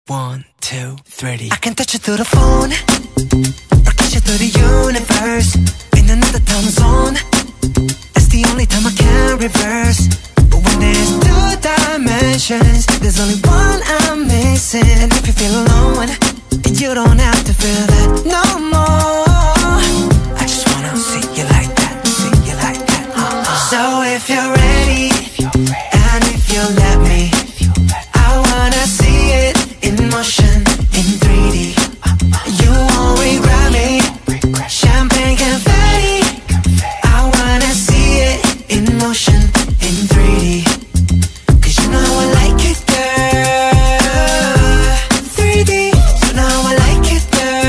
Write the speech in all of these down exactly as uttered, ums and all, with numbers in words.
One, two, three. I can touch you through the phone, or kiss you through the universe. In another time zone, that's the only time I can reverse. But when there's two dimensions, there's only one I'm missing. And if you feel alone, you don't have to feel that no more. I just wanna see you like that, see you like that. Uh-uh. So if you're ready, and if you let me, I wanna see it in motion, in three D. You won't regret me. Champagne confetti. I wanna see it in motion, in three D. Cause you know I like it, girl. three D. You know I like it,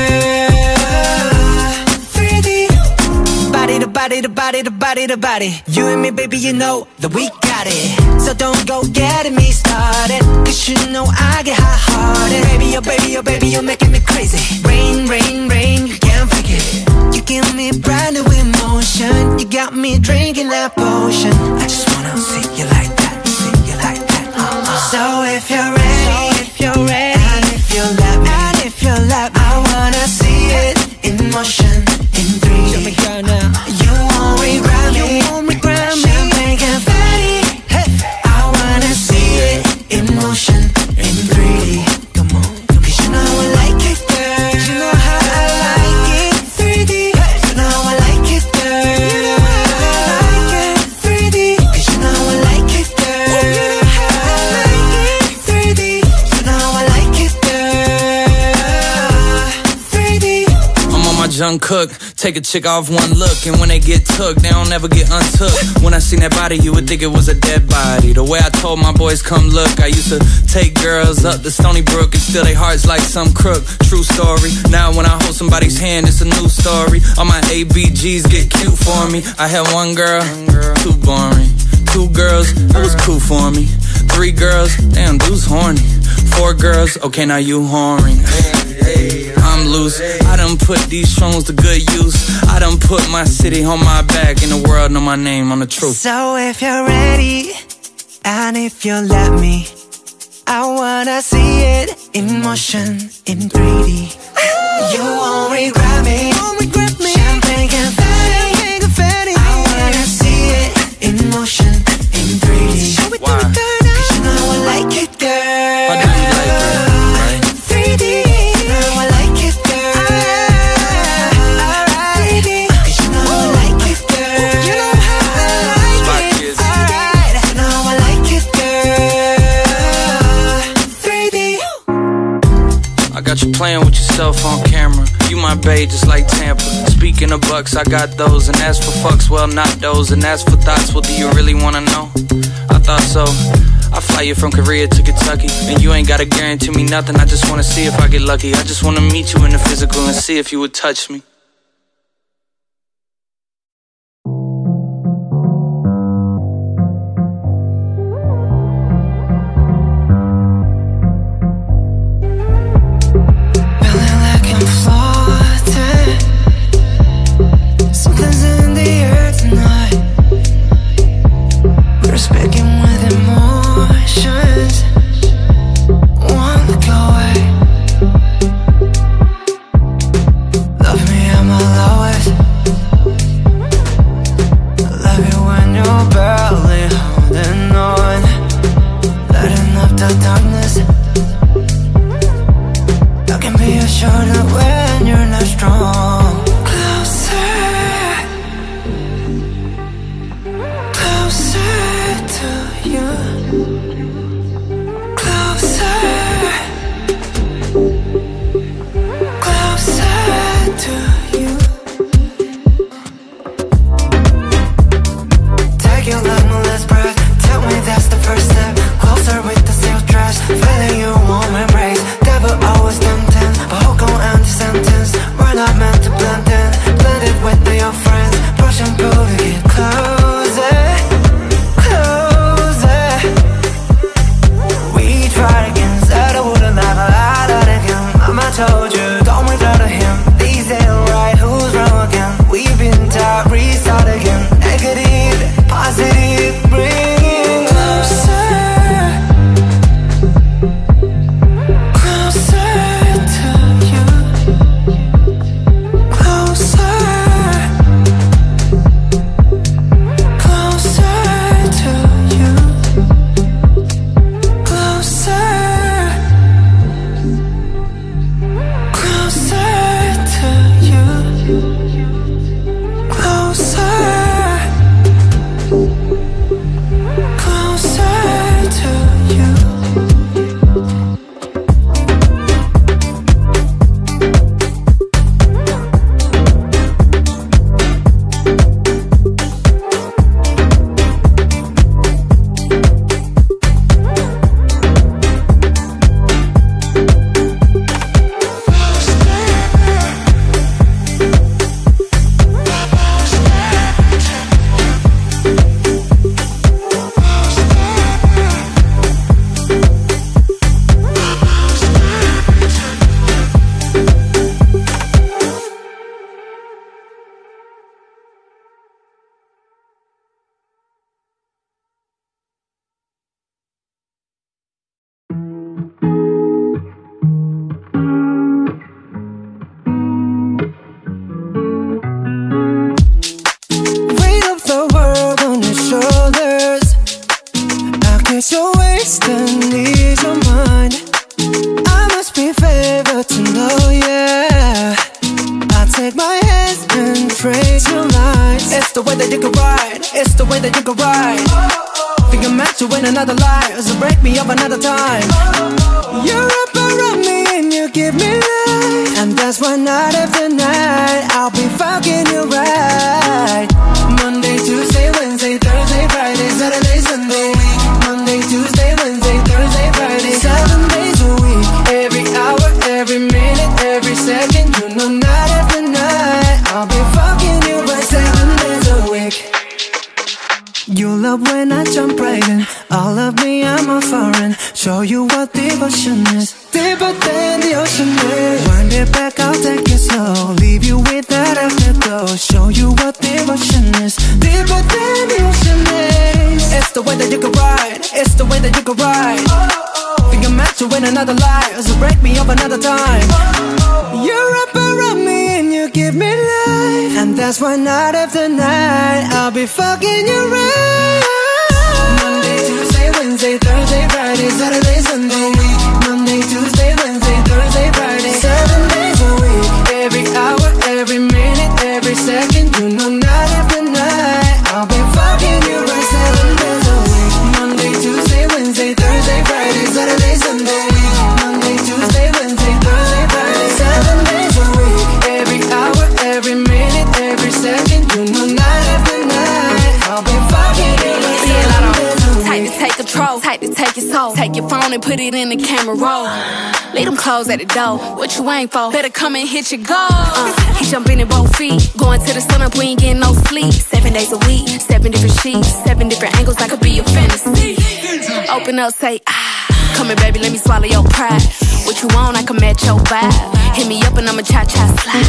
girl. three D. Body to body to body to body to body. You and me, baby, you know that we got it. So don't go getting me started, cause you know I get hot-hearted. Baby, oh baby, oh baby, you're making me crazy. Rain, rain, rain, you can't fake it. You give me brand new emotion. You got me drinking that potion. I just wanna see you like that, see you like that. Uh-uh. So if you're ready, so if you're ready, and if you let me, and if you let me, I wanna see it in motion, in three D. Show me, girl, now. You won't regret me. You won't regret me. Champagne confetti. Hey, I wanna see it in motion, in three D. Come on, come cause you know I like it, girl. You know how I like it, three D. You know I like it, girl. You know how I like it, three D. Cause you know I like it, girl. You know how I like it, three D. You know I like it, girl. three D. I'm on my Jung Cook. Take a chick off one look, and when they get took, they don't ever get untook. When I seen that body, you would think it was a dead body. The way I told my boys, come look, I used to take girls up to Stony Brook and steal their hearts like some crook. True story. Now when I hold somebody's hand, it's a new story. All my A B Gs get cute for me. I had one girl, too boring. Two girls, that was cool for me. Three girls, damn, dude's horny. Four girls, okay, now you whoring. I'm loose. I done put these songs to good use. I done put my city on my back, and the world know my name on the truth. So if you're ready, and if you let me, I wanna see it in motion, in three D. You won't regret me. Won't regret me. Champagne confetti. Champagne confetti. I wanna see it in motion, in three D. Show it to me, girl. Cause you know I like it, girl. I know you like it, right? three D. You know I like it, girl. Alright. three D. Cause you know I like it, girl. You know how I like it. Alright. You know I like it, girl. three D. I got you playing with yourself on camera. You my bae just like Tampa. Speaking of bucks, I got those. And as for fucks, well, not those. And as for thoughts, well, do you really wanna know? I thought so. I fly you from Korea to Kentucky, and you ain't gotta guarantee me nothing. I just wanna see if I get lucky. I just wanna meet you in the physical and see if you would touch me. Feeling like I'm floating. Something's in the air tonight. We're speaking with emotions. One look away. Love me it's the way that you can ride. Think I'm meant to win another life, so break me up another time. You're up around me and you give me life, and that's why night after night I'll be fucking you right. Monday, Tuesday, Wednesday, Thursday, Friday, Saturday, Sunday. Monday, Tuesday, Wednesday, Thursday, Friday, seven days a week. Every hour, every minute, every second. You know night after night I'll be fucking you right seven days a week. You love when I jump right in. All of me, I'm a foreign. Show you what devotion is, deeper than the ocean is. Wind it back, I'll take it slow, leave you with that afterglow. Show you what devotion is, deeper than the ocean is. It's the way that you can ride, it's the way that you can ride. Think I'm meant to win another life, so break me up another time. You're up around me and you give me life, and that's why night after night I'll be fucking you right. Monday, Tuesday, Wednesday, Thursday, Friday, Saturday, Sunday. Monday, Tuesday, Wednesday, Thursday, Friday, seven days a week. Every hour, every minute, every second. You know night after night I'll be fucking you right seven days a week. Monday, Tuesday, Wednesday, Thursday, Friday, Saturday, Sunday. Monday, Tuesday, Wednesday, Thursday, Friday, seven days a week. Every hour, every minute, every second. You know night after night I'll be fucking you right seven days a week. Type to take control, type to take your soul. Take your phone and put it in the camera roll. Leave them clothes at the door. What you ain't for? Better come and hit your goal. Uh, he jumping in both feet. Going to the sun up, we ain't getting no sleep. Seven days a week, seven different sheets, seven different angles. I could be your fantasy. Open up, say ah. Come here, baby, let me swallow your pride. What you want, I can match your vibe. Hit me up and I'ma cha-cha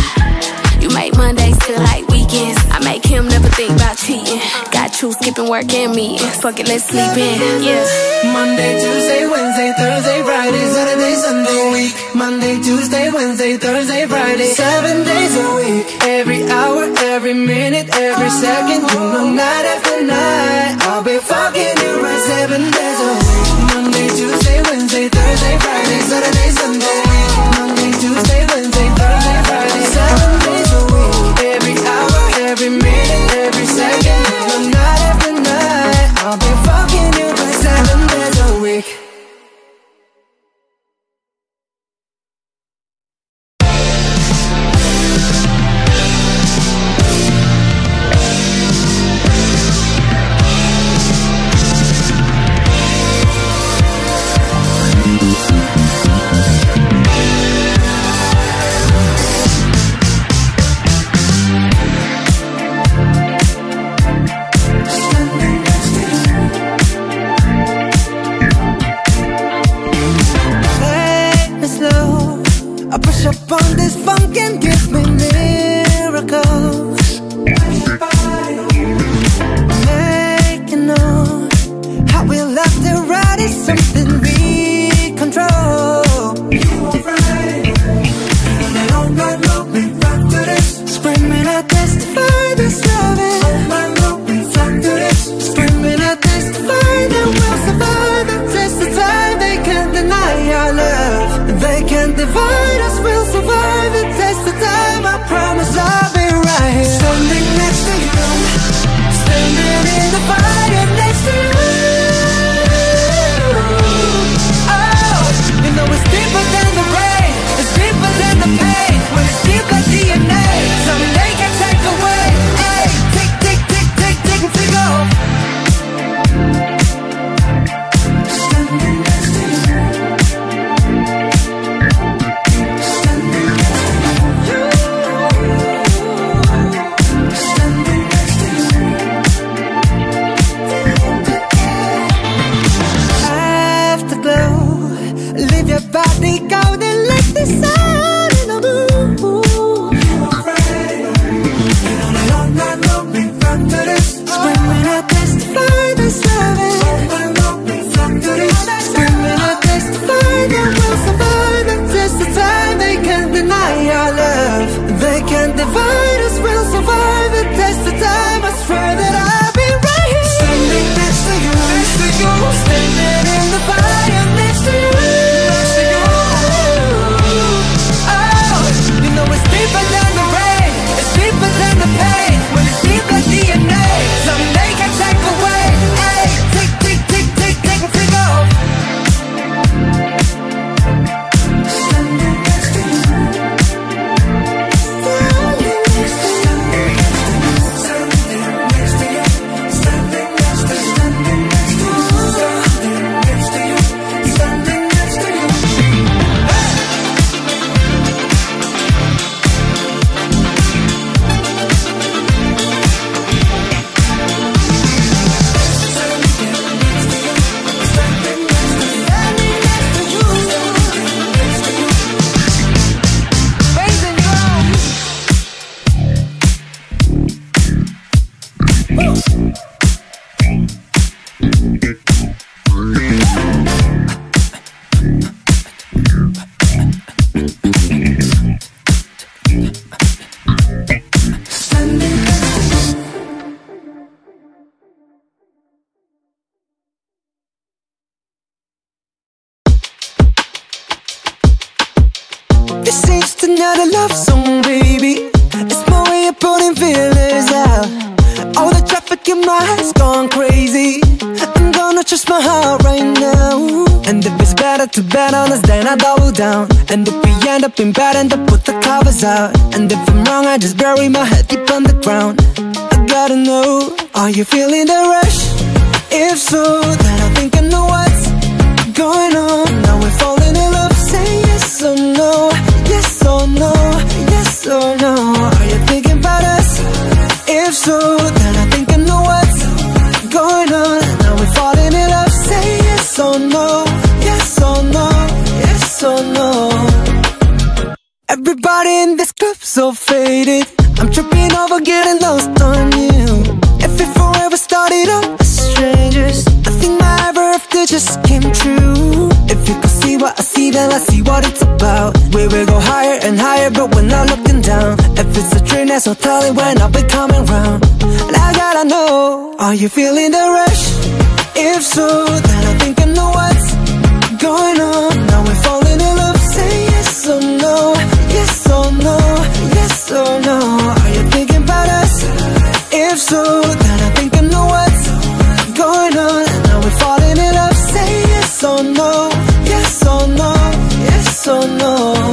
slide. You make Mondays feel like weekends. I make him never think about cheating. Got you skipping work and meetings. Fuck it, let's sleep in, yeah. Monday, Tuesday, Wednesday, Thursday, Friday, Saturday, Sunday week. Monday, Tuesday, Wednesday, Thursday, Friday, seven days a week. Every hour, every minute, every second. You know night after night I'll be fucking you right seven days a week. Monday, Tuesday, Wednesday, Thursday, Friday, Saturday, Sunday. Monday, Tuesday, Wednesday, Thursday, Friday, seven days a week. Every hour, every minute, every second. You know night after night I'll be fucking you right seven days a week. Up on this funk and give me miracles. Make you know how we love to ride is something we control. You are right, and I don't know what we rock to this. Screaming I testify this loving. Oh my Lord, we rock to this. Screaming I testify that we'll survive the test of time. They can't deny our love. They can't divide us. We'll survive the test of time. This ain't just another love song, baby. It's my way of putting feelers out. All the traffic in my head's gone crazy. I'm gonna trust my heart right now. And if it's better to bet on us, then I double down. And if we end up in bed, and I put the covers out. And if I'm wrong, I just bury my head deep on the ground. I gotta know, are you feeling the rush? If so, then I think I know what's going on. Now we're falling in love, say yes or no. Yes or no, yes or no. Are you thinking about us? If so, then I think I know what's going on. Now we're falling in love, say yes or no. Yes or no, yes or no. Everybody in this club so faded. I'm tripping over getting lost on you. If we forever started out as strangers, I think my ever after just came true. If you could see what I see, then I see what it's about. We will go higher and higher, but we're not looking down. If it's a train, there's no telling when I'll be coming round. And I gotta know, are you feeling the rush? If so, then I think I know what's going on. Now we're falling in love, say yes or no. Yes or no, yes or no. Are you thinking about us? If so, then I think I know what's going on. Now we're falling in love, say yes or no. Yes or no, yes or no.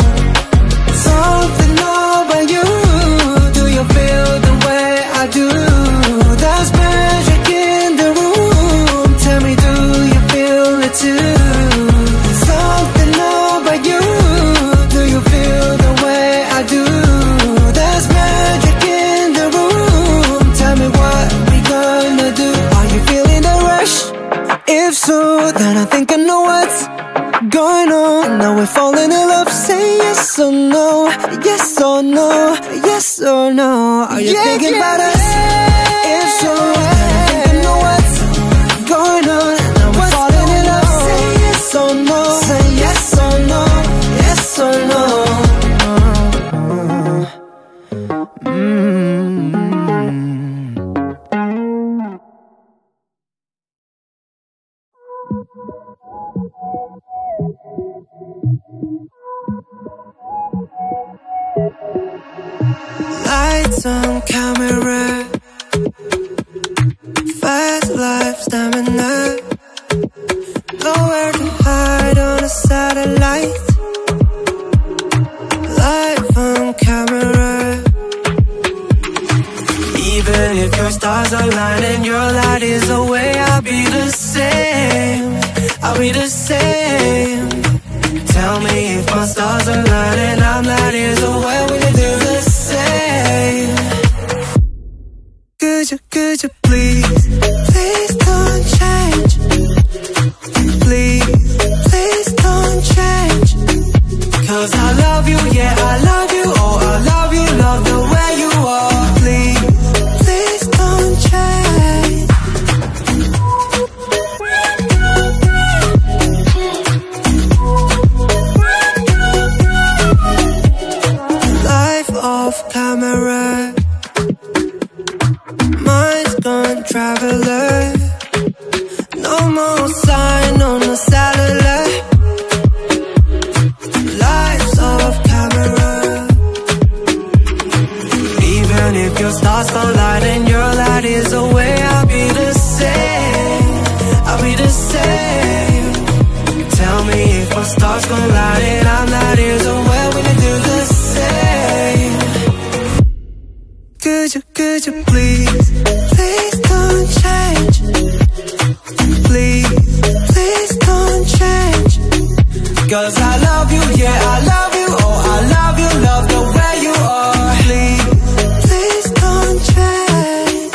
Something about you. Do you feel the way I do? There's magic in the room. Tell me, do you feel it too? Something about you. Do you feel the way I do? There's magic in the room. Tell me what we gonna do. Are you feeling the rush? If so, then I think I know what's going on. Now we're falling in love, say yes or no. Yes or no, yes or no. Are you yeah, thinking yeah, about us? Yeah. If so, then I think I know what's going on. Now we're what's falling in love, on? Say yes or no. Say yes or no, yes or no. Mm-hmm. Lights on camera, fast life stamina. Nowhere to hide on a satellite. Life on camera. Even if your stars align and your light is away, I'll be the same. I'll be the same. Tell me if my stars align and I'm light is away, we can do the same. Could you, could you please, please don't change. Please, please don't change. Cause I love you, yeah, I love you. Oh, I love you, love the way you are. Please, please don't change. Life off camera, mind's gone traveler. No more sign on the satellite. Life's off camera. Even if your stars don't light and your light is away, I'll be the same. I'll be the same. Tell me if my stars gon' light and I'm not is away, we can do the same. Could you, could you please, please don't change. Please, please don't change. Cause I love you, yeah, I love you. Oh, I love you, love the way you are. Please, please don't change.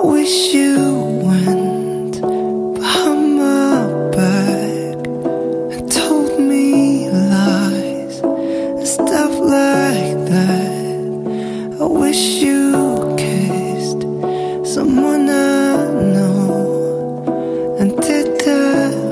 wish you went behind my back and told me lies and stuff like that. I wish you kissed someone I know and did the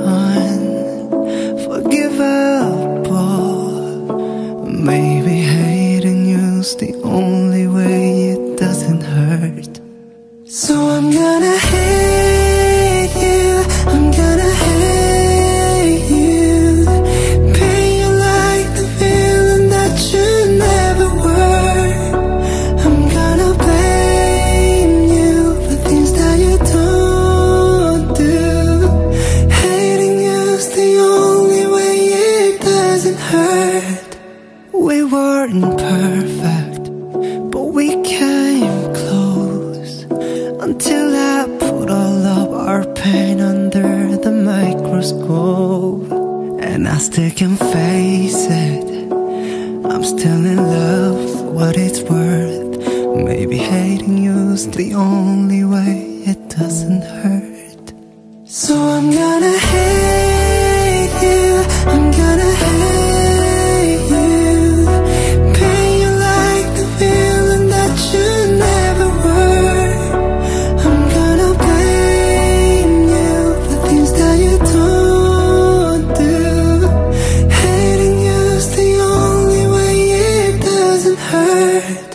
unforgivable. Maybe hating you's the only way it doesn't hurt. So I'm gonna hate you, I'm gonna hate you, pain you like the feeling that you never were. I'm gonna blame you for things that you don't do. Hating you's the only way it doesn't hurt. We weren't perfect, but we came close until I put all of our pain under the microscope. And I still can face it, I'm still in love for what it's worth. Maybe hating you's the only way it doesn't hurt. So I'm gonna hate you, I'm gonna hate you, pain you like the feeling that you never were. I'm gonna blame you for things that you don't do. Hating you's the only way it doesn't hurt.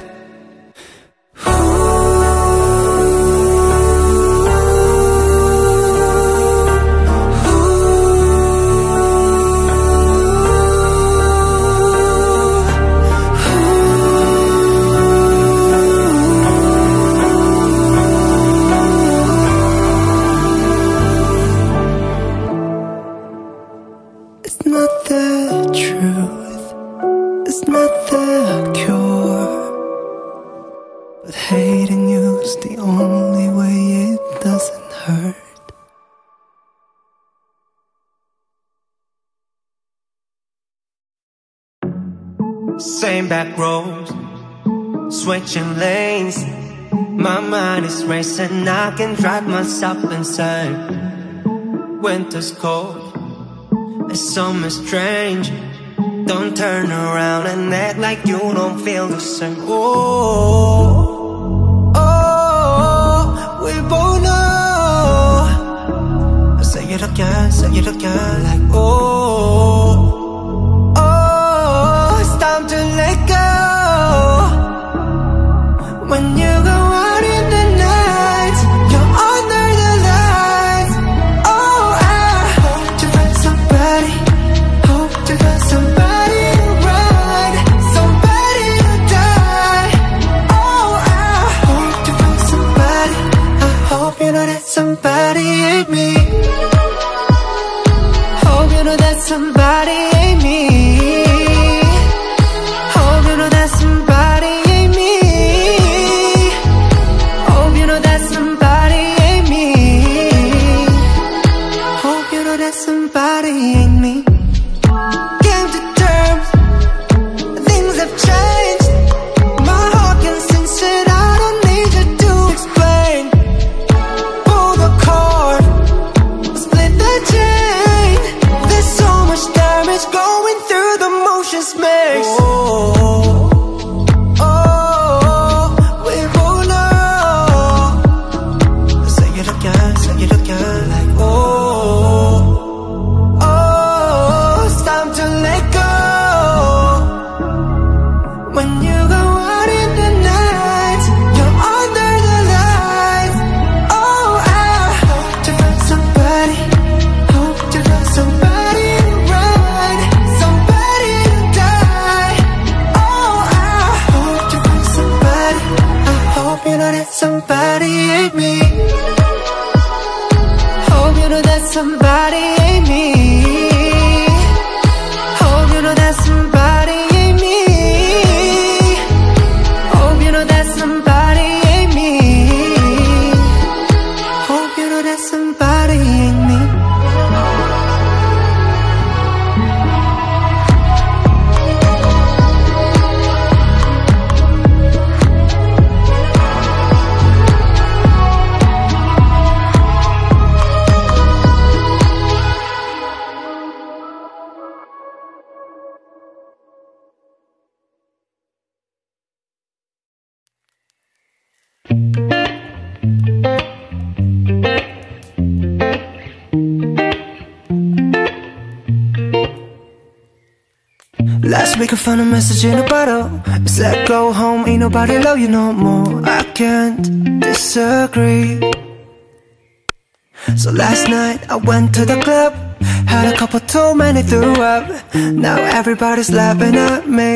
It's not the truth, it's not the cure, but hating you's the only way it doesn't hurt. Same back roads, switching lanes. My mind is racing, I can drive myself insane. Winter's cold, it's summer strange. Don't turn around and act like you don't feel the same. Oh, oh, we both know. I say it again, say it again, like oh, oh, it's time to let go. When you go out in the night, you're under the lights. Oh, I hope you find somebody, hope you find somebody to ride, somebody to die. Oh, I hope you find somebody, I hope you know that somebody ain't me. Hope you know that somebody ain't me. Hope you know that somebody ain't me. Hope you know that somebody ain't me. Hope you know that somebody ain't me. Came to terms, things have changed. My heart can sense it, I don't need you to explain. Pull the cord, split the chain. There's so much damage going through the motions makes. Oh, oh, we both know. Say it again, say it again, like oh, oh, it's time to let go. When you go out in the night, you're under the lights. Oh, I hope to find somebody, hope to find somebody to ride, somebody to die. Oh, I hope to find somebody, I hope you know that somebody ain't me. Hope you know that somebody ain't me. Hope you know that somebody ain't me. Hope you know that somebody ain't me. Hope you know that somebody ain't me. could find a message in a bottle. It said go home, ain't nobody love you no more. I can't disagree. So last night I went to the club, had a couple too many, threw up. Now everybody's laughing at me,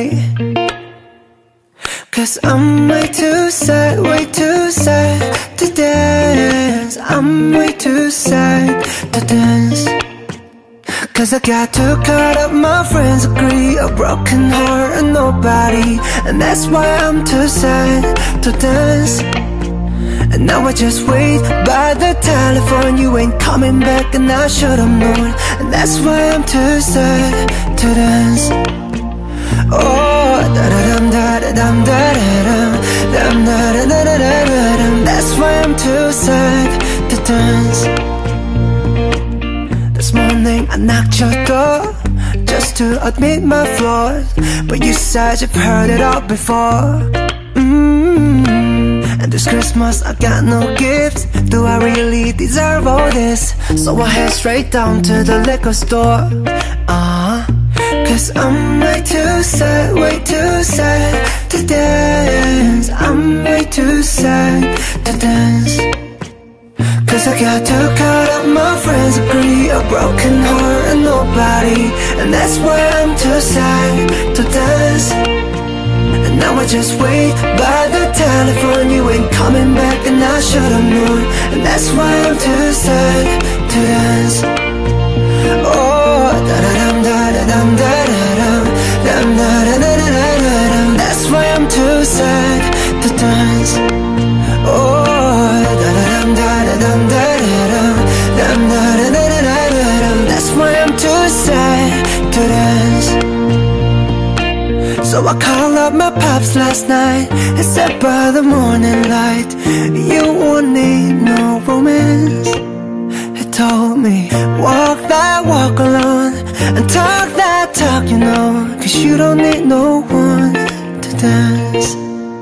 cause I'm way too sad, way too sad to dance. I'm way too sad to dance. Cause I got too caught up, my friends agree. A broken heart and nobody, and that's why I'm too sad to dance. And now I just wait by the telephone. You ain't coming back and I should've known. And that's why I'm too sad to dance. Oh, da-da-dum, da-da-dum, da-da-dum, dum, da-da-da-da-da-dum. That's why I'm too sad to dance. This morning I knocked your door just to admit my flaws, but you said you've heard it all before. mm-hmm. And this Christmas I got no gifts. Do I really deserve all this? So I head straight down to the liquor store. Uh-huh. Cause I'm way too sad, way too sad to dance. I'm way too sad to dance. Cause I got too caught up, my friends agree. A broken heart and nobody, and that's why I'm too sad to dance. And now I just wait by the telephone. You ain't coming back and I should've known. And that's why I'm too sad to dance. Oh, da-da-dum, da-da-dum, da-da-dum, dum, da-da-da-da-da-dum. That's why I'm too sad to dance. Oh, da-da-dum, da-da-dum, da-da-dum, dum, da-da-da-da-da-dum. That's why I'm too sad to dance. So I called up my pops last night and said by the morning light, you won't need no romance. He told me, walk that walk alone and talk that talk, you know, cause you don't need no one to dance.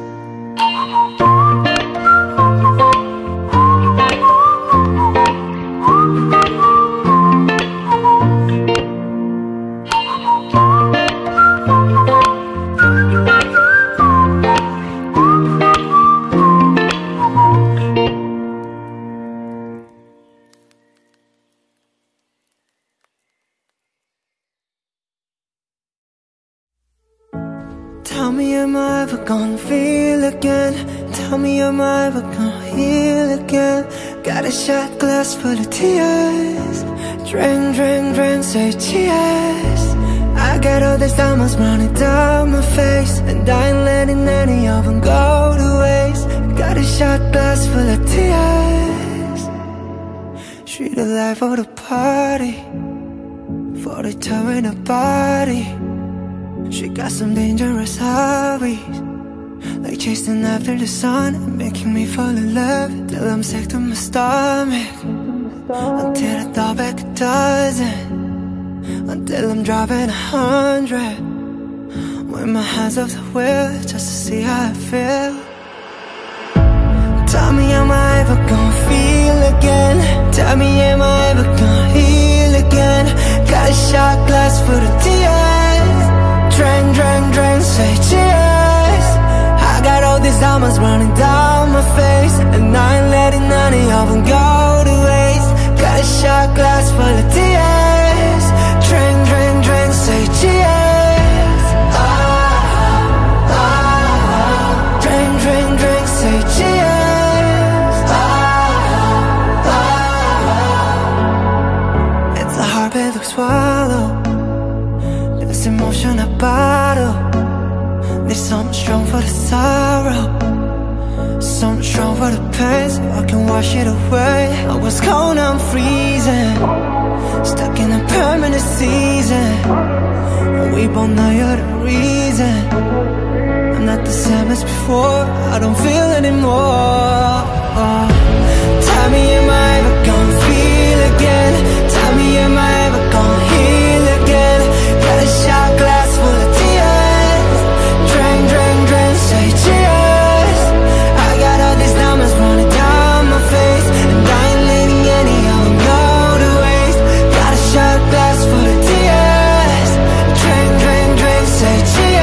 Tell me, am I ever gonna feel again? Tell me, am I ever gonna heal again? Got a shot glass full of tears. Drink, drink, drink, say cheers. I got all these diamonds running down my face, and I ain't letting any of them go to waste. Got a shot glass full of tears. Treat the life of the party for the time in the body. She got some dangerous hobbies, like chasing after the sun and making me fall in love till I'm sick to my stomach, until I throw back a dozen, until I'm driving a hundred, with my hands off the wheel just to see how I feel. Tell me, am I ever gonna feel again? Tell me, am I ever gonna heal again? Got a shot glass full of tears. Drink, drink, drink, say cheers. I got all these diamonds running down my face, and I ain't letting any of them go to waste. Got a shot glass full of tears. Drink, drink, drink, say cheers. Oh, oh, oh. Drink, drink, drink, say cheers. Oh, oh, oh. It's a hard pill to swallow, this emotion I bottle. Need something strong for the sorrow, something strong for the pain, so I can wash it away. I was cold, I'm freezing, stuck in a permanent season. We both know you're the reason. I'm not the same as before, I don't feel anymore. Tell me, am I ever gonna feel again? Tell me, am I ever gonna heal again? Got a shot glass full of tears. Drink, drink, drink, say cheers. I got all these diamonds running down my face, and I ain't letting any of them go to waste. Got a shot glass full of tears. Drink, drink, drink, say cheers.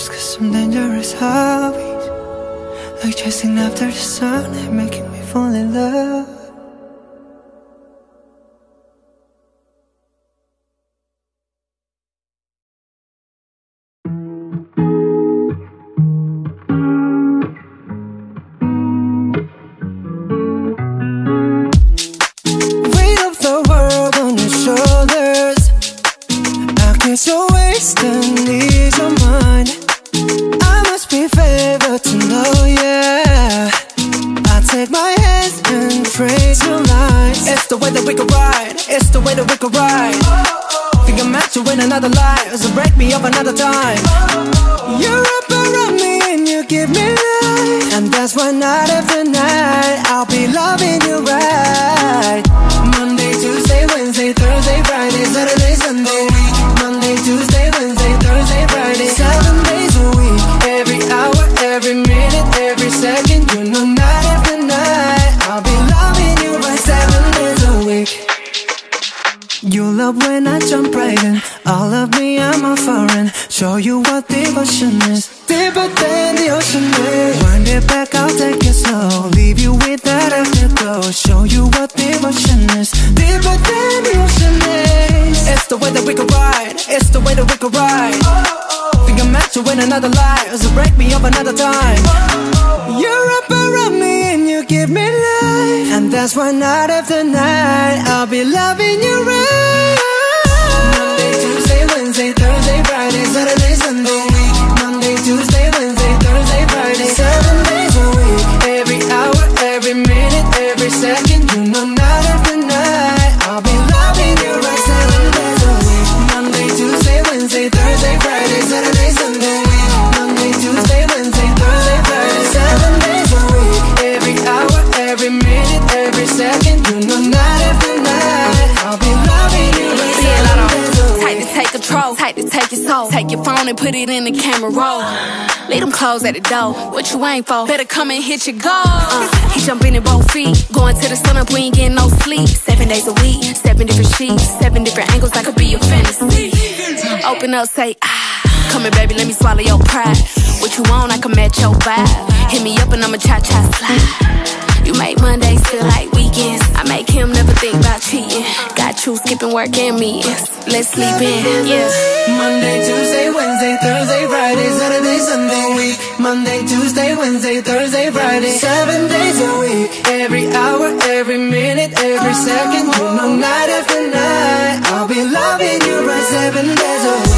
got some dangerous hobbies, like chasing after the sun and making me fall in love. Weight of the world on your shoulders, I guess you're wasting ease of mind. I must be favored to know, yeah. I take my hands and trace your lines. It's the way that we could ride, it's the way that we could ride. Think I'm meant to win another life, so break me up another time. You wrap around me and you give me life, and that's why night after night I'll be loving you right. Monday, Tuesday, Wednesday, Thursday, Friday, Saturday, Sunday. Monday, Tuesday, Wednesday, Thursday, Friday, seven days a week. Every hour, every minute, every second, you know night after night I'll be loving you right seven days a week. You love when I jump right in, all of me I'm a foreign. Show you what devotion is, deeper than the ocean is. Wind it back, I'll take it slow, leave you with that afterglow. Show you what devotion is, deeper than the ocean is. It's the way that we could ride, it's the way that we could ride. Think I'm meant to win another life, so break me up another time. You wrap around me and you give me life, and that's why night after night I'll be loving you right. Monday, Tuesday, Wednesday, Thursday, Friday, Saturday, Sunday. Monday, Tuesday, Wednesday, Thursday, Friday, seven days a week. Every hour, every minute, every second, you know night after night I'll be loving you right seven days a week. Monday, Tuesday, Wednesday, Thursday, Friday, Saturday, Sunday. Monday, Tuesday, Wednesday, Thursday, Friday, seven days a week. Every hour, every minute, every second, you know night after night I'll be loving you right seven days a week. Tight to take control, tight to take your soul. Take your phone and put it in the camera roll. Leave them clothes at the door. What you ain't for? Better come and hit your goal. Uh, he jumping in both feet, going to the sun up. We ain't getting no sleep. Seven days a week, seven different sheets, seven different angles. That could be your fantasy. Open up, say ah. Come here, baby, let me swallow your pride. What you want, I can match your vibe. Hit me up and I'ma cha-cha slide. You make Mondays feel like weekends. I make him never think about cheating. Got you skipping work and meetings. Let's sleep in, yeah. Monday, Tuesday, Wednesday, Thursday, Friday, Saturday, Sunday week. Monday, Tuesday, Wednesday, Thursday, Friday, seven days a week. Every hour, every minute, every second, you know night after night I'll be loving you right seven days a week.